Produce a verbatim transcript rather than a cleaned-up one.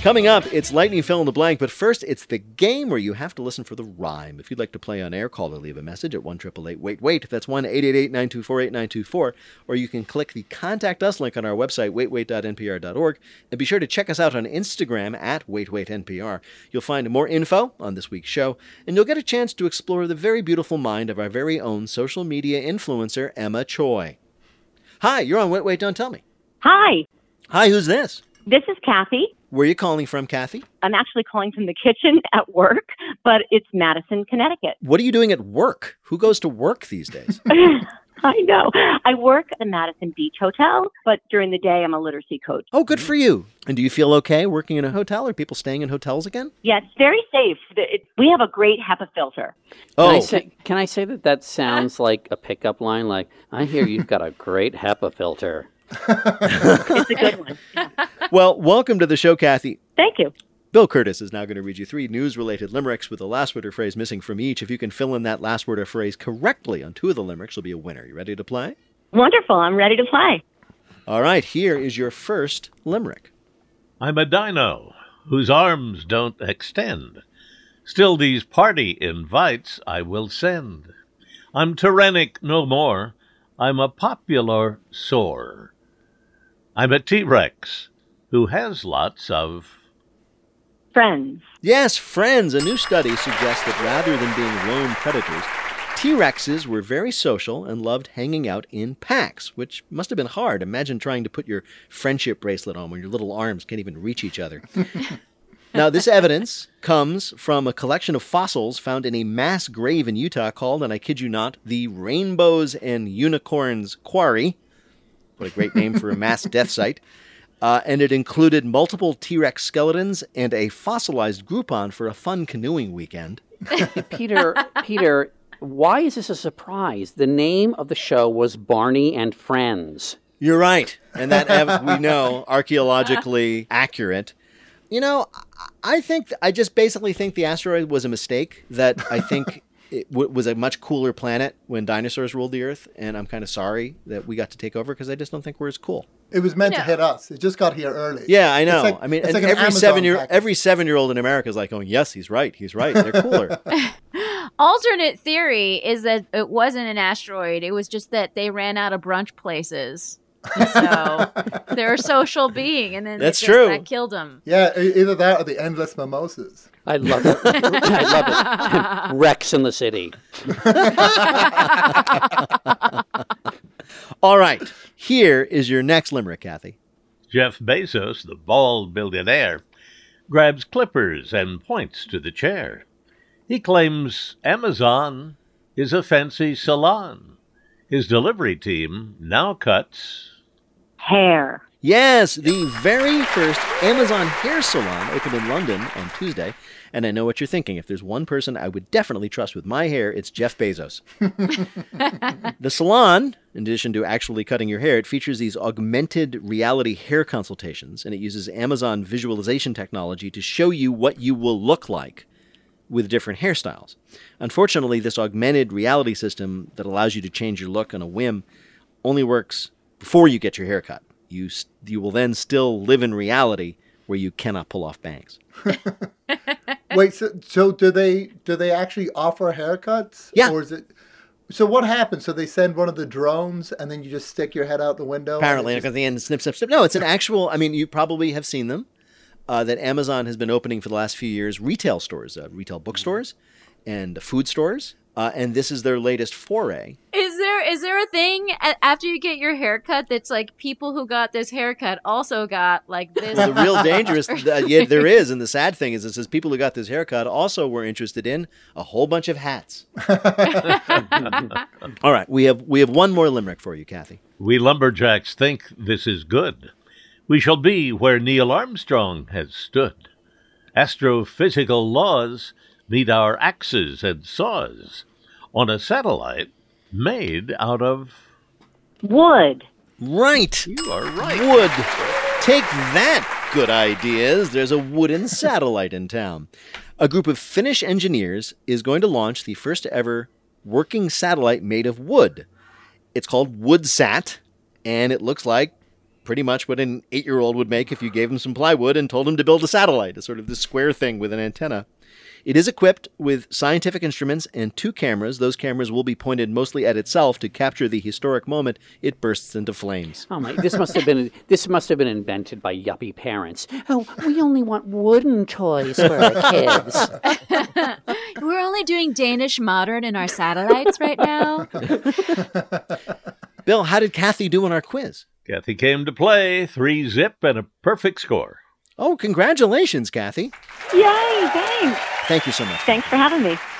Coming up, it's Lightning Fill in the Blank, but first, it's the game where you have to listen for the rhyme. If you'd like to play on air, call or leave a message at one eight eight eight wait wait. That's one eight eight eight nine two four eight nine two four. Or you can click the Contact Us link on our website, wait wait dot n p r dot org. And be sure to check us out on Instagram at wait wait N P R. You'll find more info on this week's show, and you'll get a chance to explore the very beautiful mind of our very own social media influencer, Emma Choi. Hi, you're on Wait Wait, Don't Tell Me. Hi. Hi, who's this? This is Kathy. Where are you calling from, Kathy? I'm actually calling from the kitchen at work, but it's Madison, Connecticut. What are you doing at work? Who goes to work these days? I know. I work at the Madison Beach Hotel, but during the day I'm a literacy coach. Oh, good for you. And do you feel okay working in a hotel? Are people staying in hotels again? Yeah, it's very safe. It, we have a great HEPA filter. Oh. Can I say, can I say that that sounds like a pickup line? Like, I hear you've got a great HEPA filter. It's a good one. Yeah. Well, welcome to the show, Kathy. Thank you. Bill Curtis is now going to read you three news-related limericks with a last word or phrase missing from each. If you can fill in that last word or phrase correctly on two of the limericks, you'll be a winner. You ready to play? Wonderful. I'm ready to play. All right, here is your first limerick. I'm a dino whose arms don't extend. Still these party invites I will send. I'm tyrannic no more. I'm a popular soar. I'm a T-Rex who has lots of... Friends. Yes, friends. A new study suggests that rather than being lone predators, T-Rexes were very social and loved hanging out in packs, which must have been hard. Imagine trying to put your friendship bracelet on when your little arms can't even reach each other. Now, this evidence comes from a collection of fossils found in a mass grave in Utah called, and I kid you not, the Rainbows and Unicorns Quarry. What a great name for a mass death site. Uh, and it included multiple T-Rex skeletons and a fossilized Groupon for a fun canoeing weekend. Peter, Peter, why is this a surprise? The name of the show was Barney and Friends. You're right. And that, as we know, archaeologically accurate. You know, I think, I just basically think the asteroid was a mistake, that I think it w- was a much cooler planet when dinosaurs ruled the Earth, and I'm kind of sorry that we got to take over because I just don't think we're as cool. It was meant No. to hit us. It just got here early. Yeah, I know. It's like- I mean, it's and like an every Amazon seven year package. every seven year old in America is like going, yes, he's right, he's right. They're cooler. Alternate theory is that it wasn't an asteroid. It was just that they ran out of brunch places. So they're a social being, and then That's it just, true. that killed them. Yeah, e- either that or the endless mimosas. I love it. I love it. Rex in the city. All right, here is your next limerick, Kathy. Jeff Bezos, the bald billionaire, grabs clippers and points to the chair. He claims Amazon is a fancy salon. His delivery team now cuts... Hair. Yes, the very first Amazon hair salon opened in London on Tuesday. And I know what you're thinking. If there's one person I would definitely trust with my hair, it's Jeff Bezos. The salon, in addition to actually cutting your hair, it features these augmented reality hair consultations, and it uses Amazon visualization technology to show you what you will look like with different hairstyles. Unfortunately, this augmented reality system that allows you to change your look on a whim only works before you get your hair cut. You, you will then still live in reality where you cannot pull off bangs. Wait, so, so do they do they actually offer haircuts? Yeah. Or is it? So what happens? So they send one of the drones, and then you just stick your head out the window. Apparently, and like it at the end, snip, snip, snip. No, it's an actual, I mean, you probably have seen them, uh, that Amazon has been opening for the last few years, retail stores, uh, retail bookstores and food stores. Uh, and this is their latest foray. Is there is there a thing a- after you get your haircut that's like people who got this haircut also got like this? Well, the real dangerous, uh, yeah, there is. And the sad thing is, it says people who got this haircut also were interested in a whole bunch of hats. All right, we have we have one more limerick for you, Kathy. We lumberjacks think this is good. We shall be where Neil Armstrong has stood. Astrophysical laws meet our axes and saws on a satellite made out of... Wood. Right. You are right. Wood. Take that, good ideas. There's a wooden satellite in town. A group of Finnish engineers is going to launch the first ever working satellite made of wood. It's called WoodSat, and it looks like pretty much what an eight-year-old would make if you gave him some plywood and told him to build a satellite, a sort of this square thing with an antenna. It is equipped with scientific instruments and two cameras. Those cameras will be pointed mostly at itself to capture the historic moment it bursts into flames. Oh my! This must have been this must have been invented by yuppie parents. Oh, we only want wooden toys for our kids. We're only doing Danish modern in our satellites right now. Bill, how did Kathy do on our quiz? Kathy came to play, three zip and a perfect score. Oh, congratulations, Kathy. Yay, thanks. Thank you so much. Thanks for having me.